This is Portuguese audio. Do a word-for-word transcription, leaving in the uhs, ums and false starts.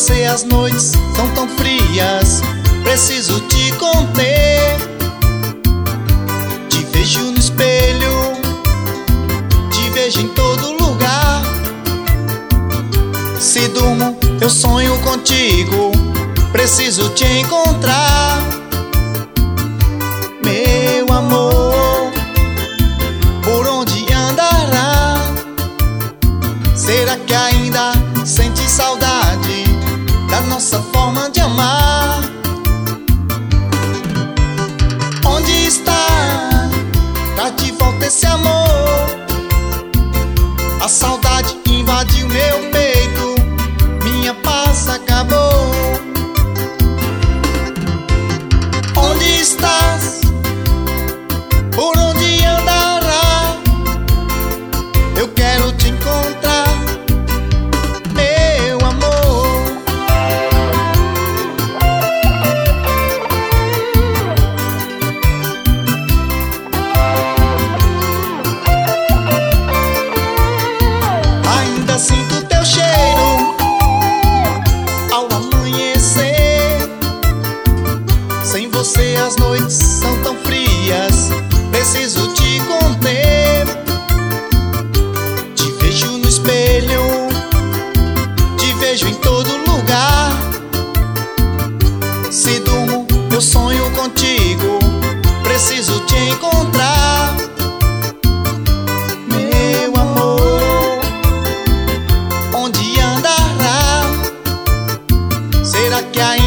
você as noites são tão frias, preciso te conter. Te vejo no espelho, te vejo em todo lugar. Se durmo, eu sonho contigo, preciso te encontrar. Meu amor, por onde andará? Será que ainda sente saudade da nossa forma de amar? Onde está? Traz de volta esse amor. A saudade invadiu meu peito, minha paz acabou. Onde estás? Por onde andará? Eu quero te encontrar, meu amor. Ainda sinto teu cheiro ao amanhecer. Sem você as noites são tão frias, preciso te conter. Te vejo no espelho, te vejo em todo lugar. Se durmo, eu sonho contigo, preciso te encontrar. Meu amor, onde andará? Será que ainda